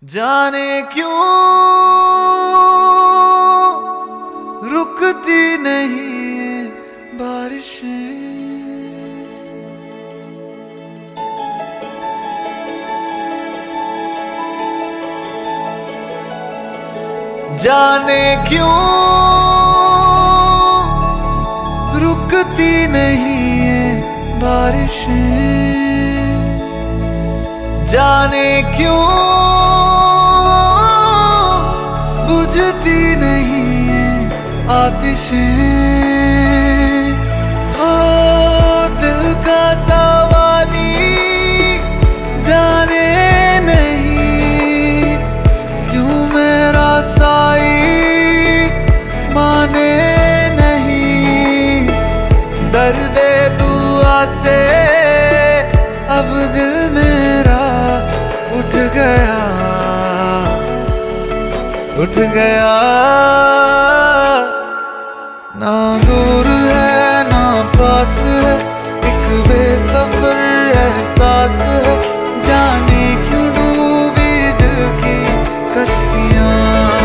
जाने क्यों रुकती नहीं बारिशें। जाने क्यों रुकती नहीं बारिशें। जाने क्यों बुझती नहीं आतिशें। ओ दिल का सवाली जाने नहीं क्यों मेरा साई माने नहीं। दर्दे दुआ से अब दिल मेरा उठ गया उठ गया। ना दूर है ना पास है, एक बेसफर एहसास है। जाने क्यों डूबी दिल की कश्तियां।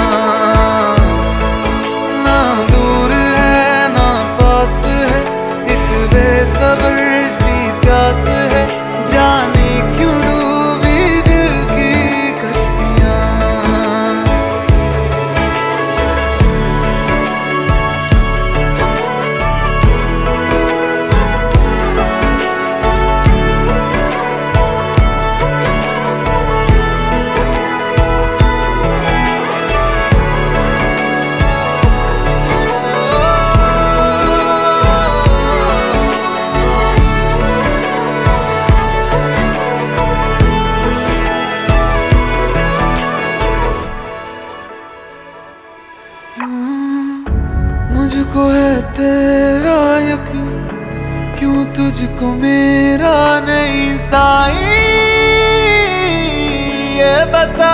ना दूर है ना पास है, एक बेसब्र सी प्यास है। जाने क्यों डूबी दिल की कश्तियां। मुझको है तेरा यकीन, क्यों तुझको मेरा नहीं साईं। ये बता